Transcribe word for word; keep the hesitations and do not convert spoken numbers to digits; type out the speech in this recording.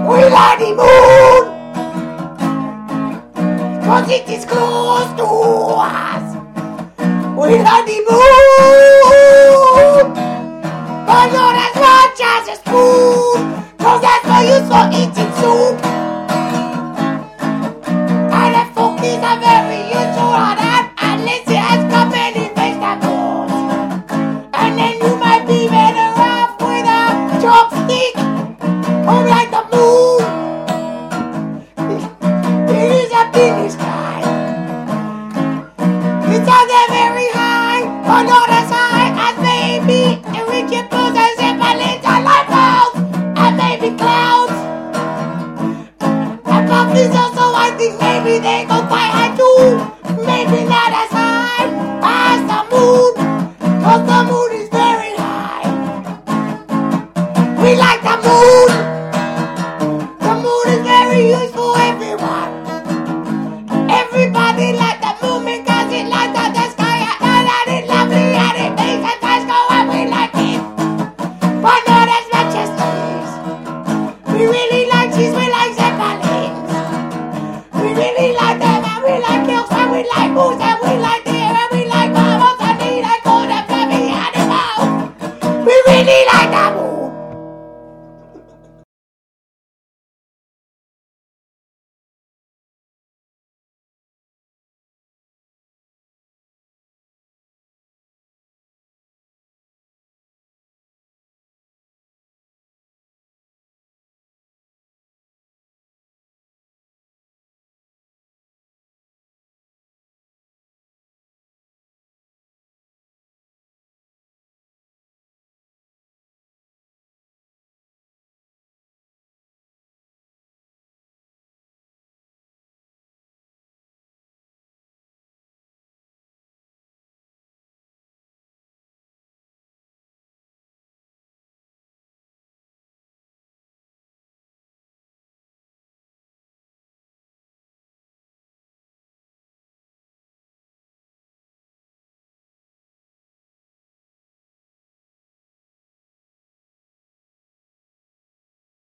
We like the moon, cause it is close to us. We like the moon, but not as much as a spoon, cause that's no use for eating soup. And the folk is a very useful on that, unless it has got many vegetables. And then you might be better off with a chopstick, or like the moon. It is up in the sky. It's out there very high, but not as high as maybe a Richard Bruce and Zeppelin and lightbulbs, and maybe clouds. And puppies also, I think maybe they go quite high too. Maybe not as high as the moon, cause the moon is very high. We like the moon. The moon is very useful, everyone. Everybody like the moon because it lights up the sky and it's lovely and it makes the skies go and we like it. But not as much as trees. We really